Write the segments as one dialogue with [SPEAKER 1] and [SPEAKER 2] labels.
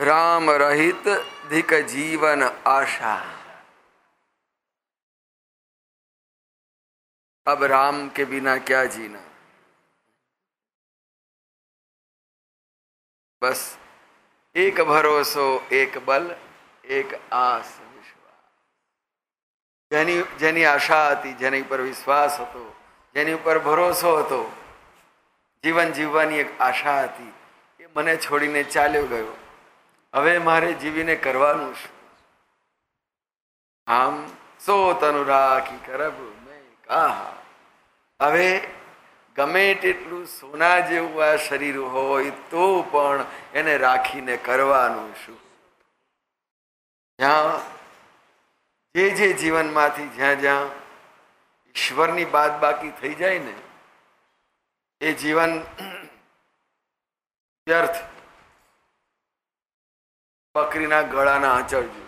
[SPEAKER 1] राम रहित धिक जीवन आशा। अब राम के बिना क्या जीना। बस एक भरोसो एक बल एक आस विश्वास। જેની આશા હતી, જેની ઉપર વિશ્વાસ હતો, જેની ઉપર ભરોસો હતો, જીવન જીવવાની એક આશા હતી, એ મને છોડીને ચાલ્યો ગયો. હવે મારે જીવીને કરવાનું શું? આમ સો તનુ રાખી કરબ મેં કહા. હવે ગમે તેટલું સોના જેવું આ શરીર હોય તો પણ એને રાખીને કરવાનું શું? જ્યાં જે જીવનમાંથી જ્યાં જ્યાં ઈશ્વરની બાદ બાકી થઈ જાય ને એ જીવન વ્યર્થ. બકરીના ગળાના આંચળ જેવું,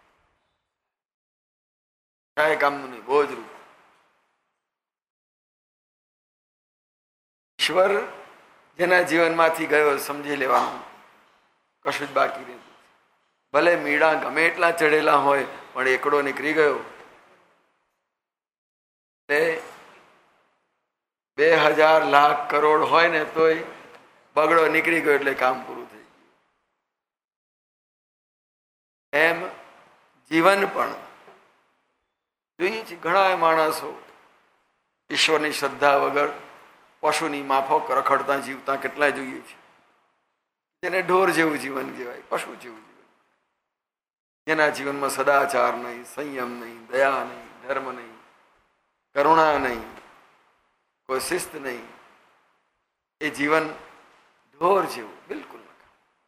[SPEAKER 1] કાંઈ કામનું નહીં, બોજરૂપ. ઈશ્વર જેના જીવનમાંથી ગયો સમજી લેવાનું, કશું જ બાકી રહેતું. ભલે મીડા ગમે એટલા ચડેલા હોય પણ એકડો નીકળી ગયો. 2000 લાખ કરોડ હોય ને તોય બગડો નીકળી ગયો એટલે કામ પૂરું થઈ ગયું. એમ જીવન પણ જોઈએ છે. ઘણા માણસો ઈશ્વરની શ્રદ્ધા વગર પશુની માફક રખડતા જીવતા કેટલા જોઈએ છે. જેને ઢોર જેવું જીવન કહેવાય, પશુ જેવું જીવન, જેના જીવનમાં સદાચાર નહીં, સંયમ નહીં, દયા નહીં, ધર્મ નહીં, કરુણા નહીં, કોઈ શિસ્ત નહીં. એ જીવન ઢોર જેવું બિલકુલ નથી.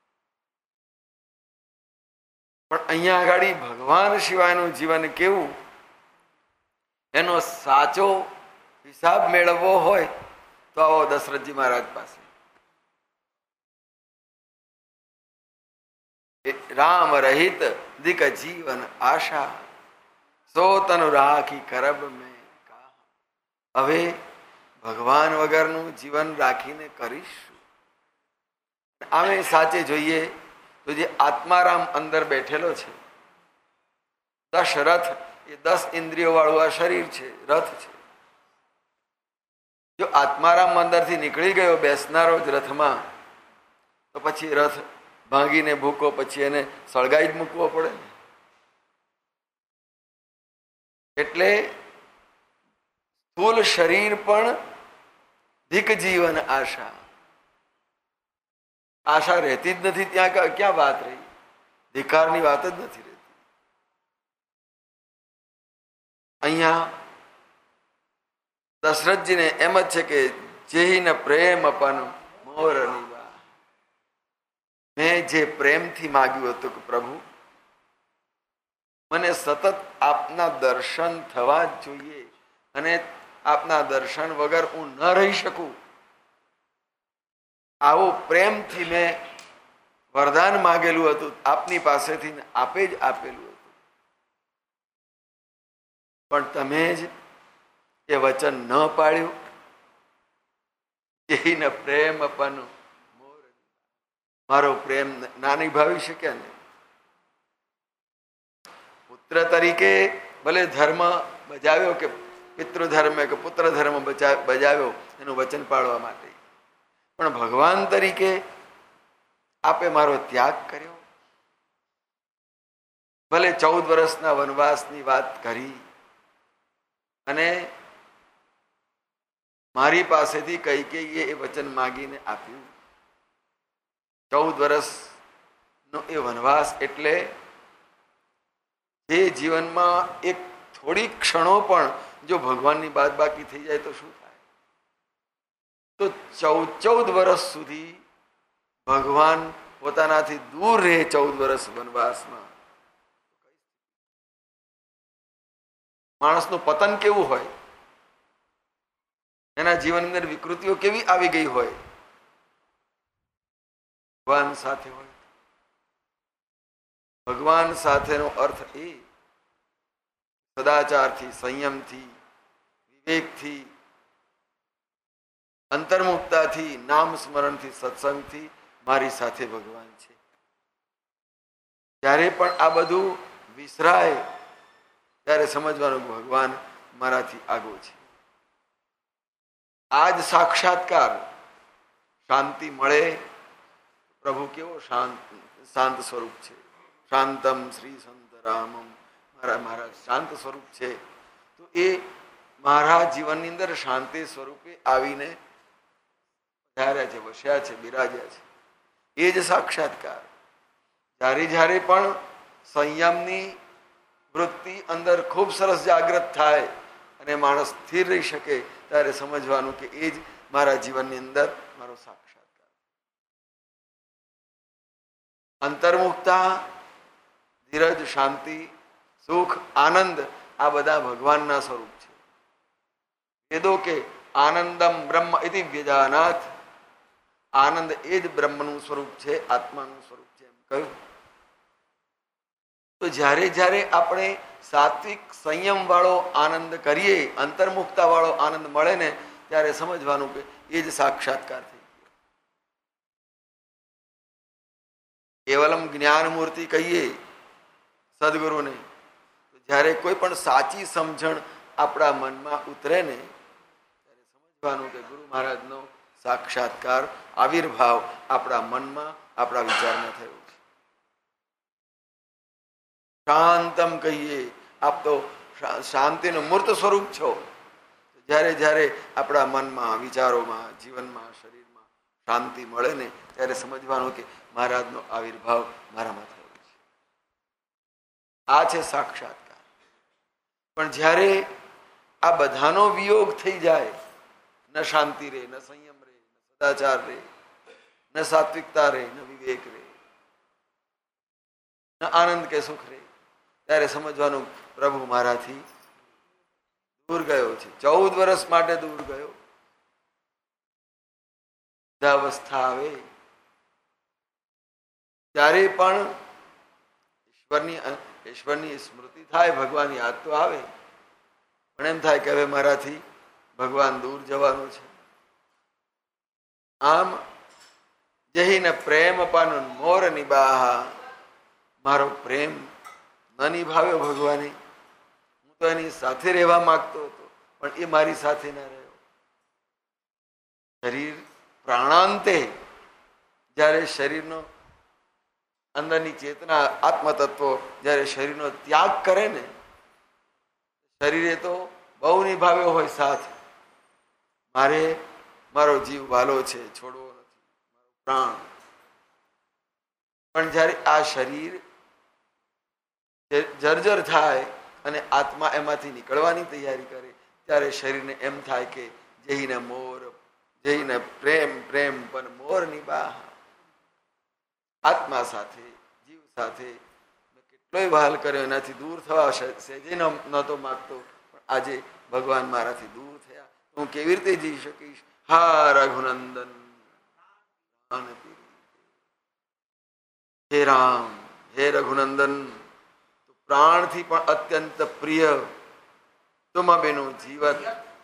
[SPEAKER 1] પણ અહીંયા આગળ ભગવાન સિવાયનું જીવન કેવું, એનો સાચો હિસાબ મેળવવો હોય તો આવો દશરથજી મહારાજ પાસે. રામ રહિત દિક જીવન આશા, સો તનુ રાખી કરબ મેં કહા. હવે ભગવાન વગરનું જીવન રાખીને કરીશું. આમે સાચે જોઈએ તો જે આત્મારામ અંદર બેઠેલો છે, દશરથ એ 10 ઇન્દ્રિયો વાળું આ શરીર છે, રથ છે. જો આત્મારામ અંદરથી નીકળી ગયો બેસનારો જ રથમાં, તો પછી રથ ભાંગીને ભૂકો પછી એને સળગાઈ જ મૂકવો પડે ને. એટલે સ્થૂલ શરીર પણ ધિક જીવન આશા. આશા રહેતી જ નથી. ત્યાં ક્યાં વાત રહી? ધિકારની વાત જ નથી રહેતી. અહીંયા દશરથજીને એમ જ છે કે જેહીને પ્રેમ અપન મોર નિવા. મેં જે પ્રેમથી માગ્યું હતું કે પ્રભુ મને સતત આપના દર્શન થવા જ જોઈએ અને આપના દર્શન વગર હું ન રહી શકું, આવું પ્રેમથી મેં વરદાન માગેલું હતું આપની પાસેથી, આપે જ આપેલું હતું. પણ તમે જ એ વચન ન પાળ્યું. જેને પ્રેમ અપન મોર, મારો પ્રેમ ના નિભાવી શક્યા ને. પુત્ર તરીકે ભલે ધર્મ બજાવ્યો કે પિતૃધર્મ કે પુત્ર ધર્મ બજાવ્યો એનું વચન પાળવા માટે, પણ ભગવાન તરીકે આપે મારો ત્યાગ કર્યો. ભલે 14 વર્ષના વનવાસની વાત કરી અને મારી પાસેથી કૈકેયીએ એ વચન માગીને આપ્યું. 14 વર્ષનો એ વનવાસ એટલે જે જીવનમાં એક થોડી ક્ષણો પણ જો ભગવાનની બાદ બાકી થઈ જાય તો શું થાય? તો 14 વર્ષ સુધી ભગવાન પોતાનાથી દૂર રહે. 14 વર્ષ વનવાસમાં માણસનું પતન કેવું હોય, એના જીવનની અંદર વિકૃતિઓ કેવી આવી ગઈ હોય. ભગવાન સાથે હોય. ભગવાન સાથેનો અર્થ એ સદાચારથી, સંયમથી, વિવેકથી, અંતર્મુક્તાથી, નામ સ્મરણથી, સત્સંગથી મારી સાથે ભગવાન છે. જ્યારે પણ આ બધું વિસરાય ત્યારે સમજવાનું ભગવાન મારાથી આગળ છે. આ જ સાક્ષાત્કાર. શાંતિ મળે. પ્રભુ કેવો શાંત સ્વરૂપ છે. શાંતમ શ્રી સંત રામમ. મારા શાંત સ્વરૂપ છે. તો એ મારા જીવનની અંદર શાંતિ સ્વરૂપે આવીને પધાર્યા છે, વસ્યા છે, બિરાજ્યા છે. એ જ સાક્ષાત્કાર. જ્યારે પણ સંયમની વૃત્તિ અંદર ખૂબ સરસ જાગૃત થાય અને માણસ સ્થિર રહી શકે ત્યારે સમજવાનું કે એ જ મારા જીવનની અંદર મારો સાક્ષાત્કાર. અંતર્મુખતા, ધીરજ, શાંતિ, સુખ, આનંદ આ બધા ભગવાનના સ્વરૂપ છે. વેદો કે આનંદમ બ્રહ્મ ઇતિ વ્યજાનાથ. આનંદ એ જ બ્રહ્મનું સ્વરૂપ છે, આત્માનું સ્વરૂપ છે એમ કહ્યું. તો જ્યારે આપણે સાત્વિક સંયમ વાળો આનંદ કરીએ, અંતર્મુખતા વાળો આનંદ મળે ને ત્યારે સમજવાનું કે એ જ સાક્ષાત્કાર થઈ ગયો. કેવલમ જ્ઞાન મૂર્તિ કહીએ સદગુરુને, તો જ્યારે કોઈ પણ સાચી સમજણ આપણા મનમાં ઉતરે ને ત્યારે સમજવાનું કે ગુરુ મહારાજનો સાક્ષાત્કાર, આવિર્ભાવ આપણા મનમાં, આપણા વિચારમાં થયો છે. શાંતમ કહીએ, આપ તો શાંતિનું મૂર્ત સ્વરૂપ છો. જ્યારે આપણા મનમાં, વિચારોમાં, જીવનમાં, શરીરમાં શાંતિ મળે ને ત્યારે સમજવાનું કે મહારાજનો આવિર્ભાવ મારામાં થયો છે. આ છે સાક્ષાત્કાર. પણ જ્યારે આ બધાનો વિયોગ થઈ જાય, ન શાંતિ રહે, ન સંયમ રહે, ન સદાચાર રહે, ન સાત્વિકતા રહે, ન વિવેક રહે, ન આનંદ કે સુખ રહે, ત્યારે સમજવાનું પ્રભુ મારાથી દૂર ગયો છે. 14 વર્ષ માટે દૂર ગયો. વૃદ્ધાવસ્થા આવે ત્યારે પણ ઈશ્વરની સ્મૃતિ થાય, ભગવાન યાદ તો આવે, પણ એમ થાય કે હવે મારાથી ભગવાન દૂર જવાનું છે. આમ જહીને પ્રેમ પાન મોર નિબાહા. મારો પ્રેમ ન નિભાવ્યો ભગવાને. હું તો એની સાથે રહેવા માંગતો હતો પણ એ મારી સાથે ના રહ્યો. શરીર પ્રાણાંતે જ્યારે શરીરનો અંદરની ચેતના, આત્મતત્વો જ્યારે શરીરનો ત્યાગ કરે ને, શરીરે તો બહુ નિભાવ્યો હોય સાથ, મારો જીવ વાલો છે, છોડવો નથી, મારો પ્રાણ. પણ જ્યારે આ શરીર જર્જર થાય અને આત્મા એમાંથી નીકળવાની તૈયારી કરે ત્યારે શરીરને એમ થાય કે જઈને પ્રેમ પણ મોર નિબાહ. આત્મા સાથે, જીવ સાથે મેં કેટલોય વહાલ કર્યો, એનાથી દૂર થવા સહેજે નહોતો માગતો, પણ આજે ભગવાન મારાથી દૂર થયા, હું કેવી રીતે જી શકીશ? હા રઘુનંદન, હે રામ, હે રઘુનંદન, પ્રાણથી પણ અત્યંત પ્રિય તુમાબેનું જીવન.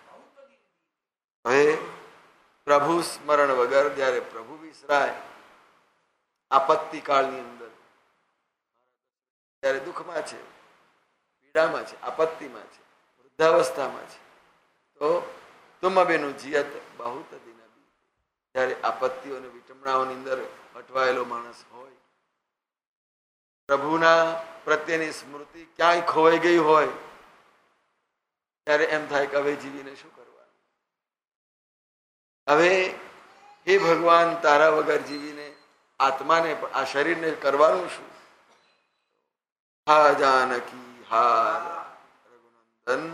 [SPEAKER 1] હવે પ્રભુ સ્મરણ વગર જ્યારે પ્રભુ વિસરાય, આપત્તિ કાળની અંદર, ત્યારે દુઃખમાં છે, પીડામાં છે, આપત્તિમાં છે, વૃદ્ધાવસ્થામાં છે, તો તુમાબેનું જીયત બહુત દિન બીતે. જ્યારે આપત્તિઓ અને વિટમણાઓની અંદર અટવાયેલો માણસ હોય, પ્રભુના પ્રત્યેની સ્મૃતિ ક્યાંય ખોવાઈ ગઈ હોય, ત્યારે એમ થાય કે હવે જીવીને શું કરવાનું? હવે હે ભગવાન, તારા વગર જીવીને આત્માને, આ શરીરને કરવાનું શું? હા જાનકી હાર રઘુનંદન.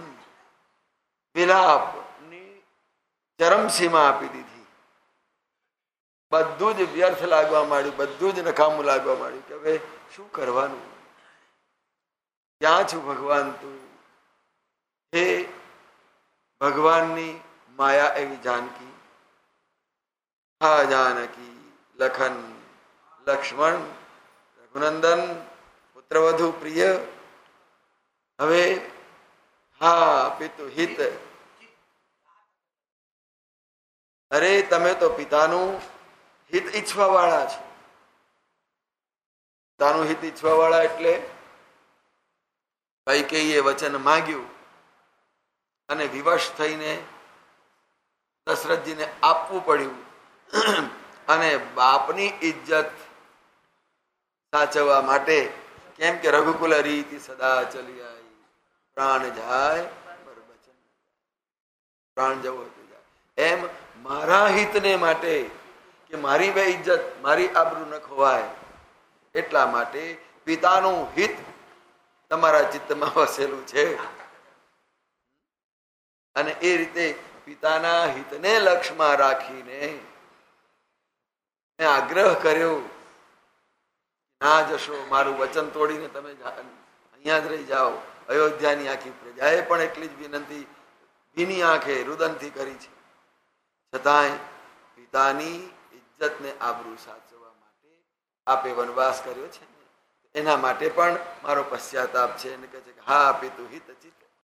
[SPEAKER 1] વિલાપની ચરમસીમા આપી દીધી. બધું જ વ્યર્થ લાગવા માંડ્યું, બધું જ નકામું લાગવા માંડ્યું કે હવે શું કરવાનું? ક્યાં છું ભગવાન તું? હે ભગવાનની માયા એવી જાનકી. હા જાનકી લખન લક્ષ્મણ રઘુનંદન પુત્રવધુ પ્રિય. હવે હા પિતુ હિત. અરે તમે તો પિતાનું હિત ઈચ્છવા વાળા છો. પિતાનું હિત ઈચ્છવા વાળા એટલે કૈકેયીએ વચન માંગ્યું અને વિવશ થઈને દશરથજીને આપવું પડ્યું અને બાપની ઇજ્જત સાચવવા માટે, કેમ કે રઘુકુલ રીતિ સદા ચલી આવી, પ્રાણ જાય બરબચન, પ્રાણ જવો જાય, એમ મારા હિતને માટે કે મારી બે ઇજ્જત મારી આબરૂ ન ખોવાય એટલા માટે પિતાનું હિત તમારા ચિત્તમાં વસેલું છે અને એ રીતે પિતાના હિતને લક્ષ્યમાં રાખીને મેં આગ્રહ કર્યો, ના જશો, મારું વચન તોડીને તમે અહીંયા જ રહી જાઓ. અયોધ્યાની આખી પ્રજાએ પણ એટલી જ વિનંતી ભીની આંખે રુદનથી કરી છે, છતાંય પિતાની ઇજ્જતને આબરૂ સાચવવા માટે આપે વનવાસ કર્યો છે ને, એના માટે પણ મારો પશ્ચાતાપ છે. એને કહે છે કે હા પિતુ હિત ચિત્ત